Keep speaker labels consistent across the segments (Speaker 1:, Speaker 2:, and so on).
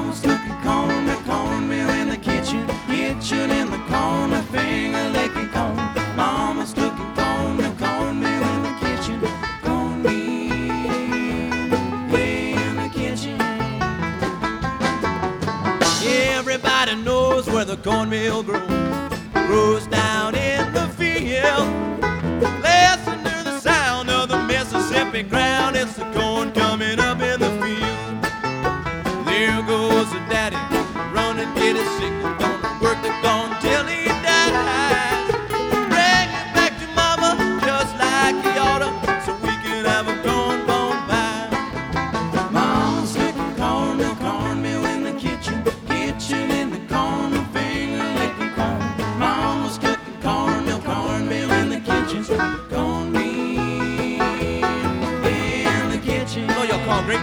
Speaker 1: Mama's cooking cornmeal in the kitchen, kitchen in the corner, finger licking corn. Mama's cooking cornmeal in the kitchen, cornmeal in the kitchen. Everybody knows where the cornmeal grows down in the field. Listen to the sound of the Mississippi ground. It's the corn coming up in the field. There goes the daddy, run and get his sickle, gonna work the corn till he dies. Bring it back to mama just like he oughta, so we can have a corn bone pie. Mama's cooking cornmeal in the kitchen, kitchen in the corner, finger licking corn. Mama's cooking cornmeal in the kitchen, cornmeal in the kitchen. Oh, your corn drinks.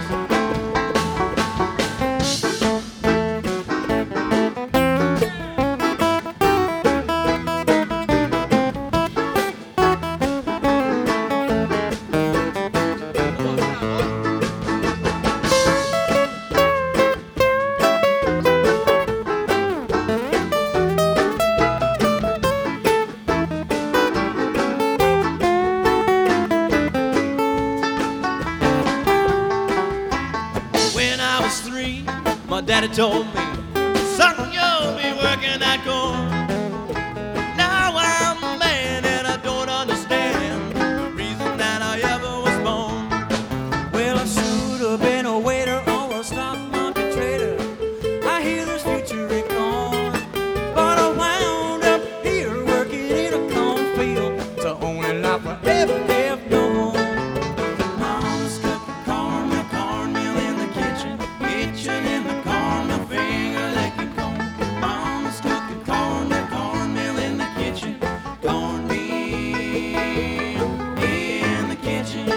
Speaker 1: When I was 3, my daddy told me, son, you'll be working that corn. Now I'm a man and I don't understand the reason that I ever was born. Well, I should have been a waiter or a stock market trader. I hear there's future in corn, but I wound up here working in a cornfield. So only life I ever have known. Mama's cooking cornmeal in the kitchen, kitchen in the corner, finger licking corn. Mama's cooking cornmeal in the kitchen, cornmeal in the kitchen.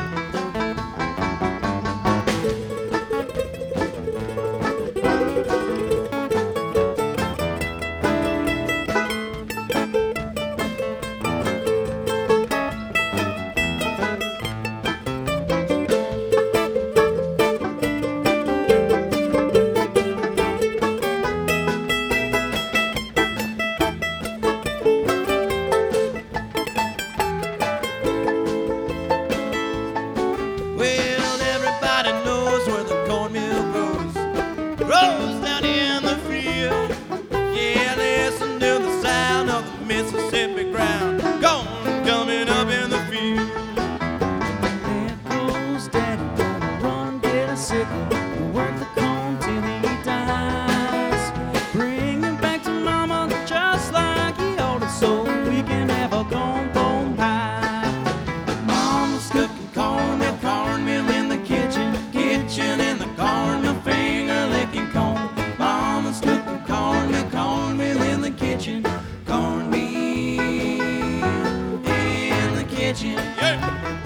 Speaker 1: Well, everybody knows where the cornmeal grows down in the field. Yeah, listen to the sound of the Mississippi ground, corn coming up in the field. There goes daddy, gonna run, get a sickle, work the corn till he dies. Bring it back to mama just like he oughta, so we can have a corn bone pie. Mama's cooking cornmeal in the kitchen, kitchen in the cornmeal, finger licking corn. Mama's cooking cornmeal in the kitchen, cornmeal in the kitchen. Yeah.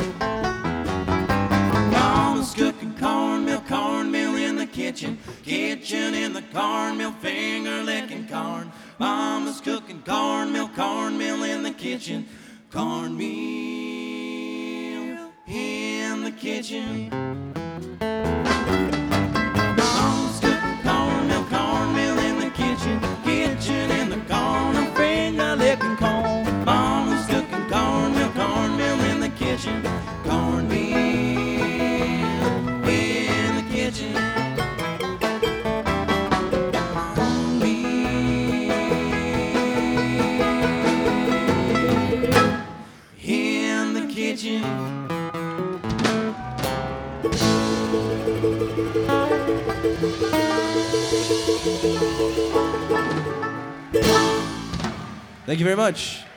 Speaker 1: Mama's cooking cornmeal in the kitchen, kitchen in the cornmeal, finger licking corn. Mama's cooking cornmeal in the kitchen, cornmeal in the kitchen. Mama's cooking cornmeal in the kitchen, kitchen in the corner, finger licking corn. Mama's cooking cornmeal in the kitchen, cornmeal in the kitchen. Cornmeal in the kitchen. Thank you very much.